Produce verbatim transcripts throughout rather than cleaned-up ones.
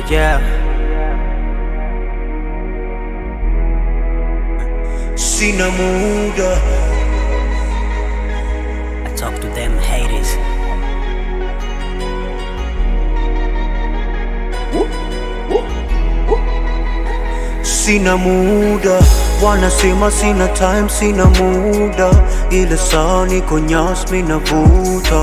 yeah. Sina muda. I talk to them haters. Sina muda, wanasema sina time, sina muda, ile saa niko nyas mina vuta.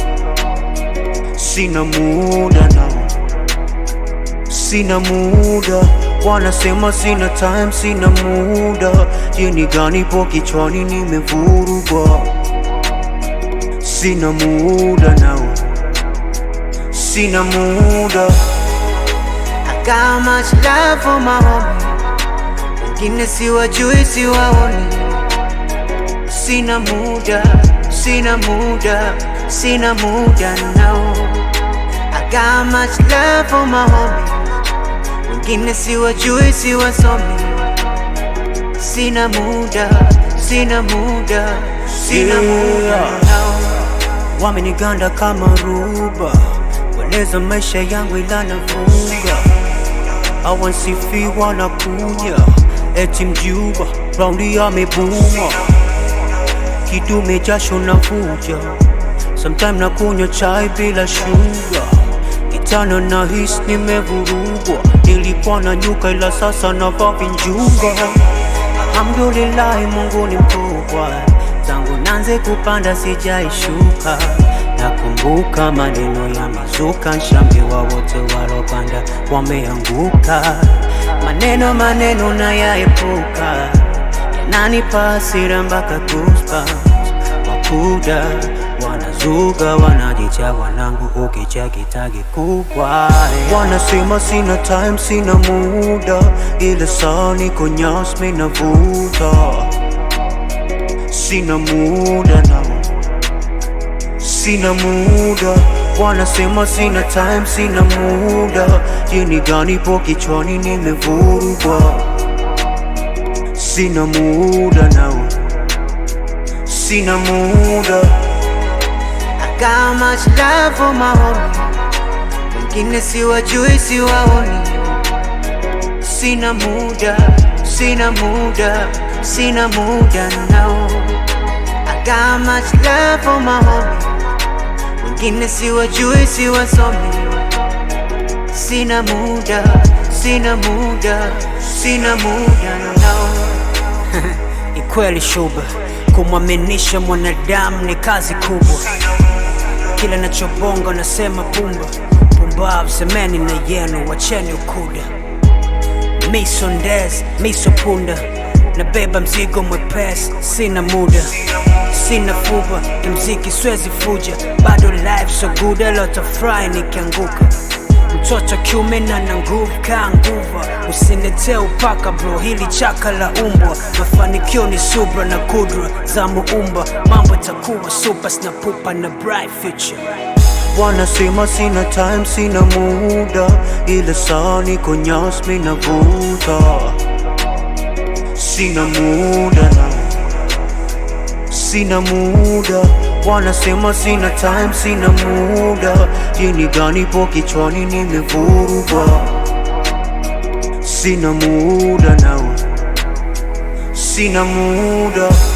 Sina muda now, sina muda, wanasema sina time, sina muda, jini gani po kichwani nimevurugwa. Sina muda now, sina muda. I got much love for my homie, wengine siwajui siwaoni. Sina muda, sina muda, sina muda now. I got much love for my homie, wengine siwajui siwasomi. Sina muda, sina muda, sina muda now. Wameniganda kama ruba, weleza maisha yangu ila nafunga. Hawansifiwa na kunya, eti mjuba, raundi amebuma. Kidume jasho na vuja, sometime na kunywa chai bila sugar. Kitana na hisi nimevurugwa, nilikuwa na nyuka ila sasa na vavi njuga. Alhamdulillah Mungu ni mkubwa, tangu nanze kupanda sijaishuka. Nakumbuka maneno ya mizuka, nshambiwa wote walopanda wameanguka. Maneno maneno na yaepuka, yananipa hasira mpaka goosebumps. Wakuda wanazuga, wanajicha wanangu ukicheki tagi kubwa. Wanasema sina time, sina muda, ile saa niko nyas mina vuta. Sina muda now, sina muda, wanasema sina time, sina muda, jini gani po kichwani nimevurugwa. Sina muda now, sina muda. I got much love for my homie, wengine siwajui siwaoni. Sina muda, sina muda, sina muda now. I got much love for my homie, wengine siwajui siwasomi. Sina muda, sina muda, sina muda now. Ikweli shuba, kumwaminisha mwanadamu ni kazi kubwa. Kila nachobonga nasema pumba, pumbavu semeni na yenu, wacheni ukuda. Miso ndez, miso punda, nabeba mzigo mwepesi, sina muda. Sina fuba, mziki swezi fuja, bado life so good, alota fry nikianguka. Mtoto kiume na na nguvu kaa nguva, usinete upaka bro, hili chaka la umbwa. Mafanikio ni subra na kudra za muumba, mambo takuwa super, sina pupa na bright future. Wanasema sina time, sina muda, ile saa niko nyas mina vuta. Sina muda now, sina muda, wanasema sina time, sina muda, jini gani po kichwani nimevurugwa. Sina muda now, sina muda.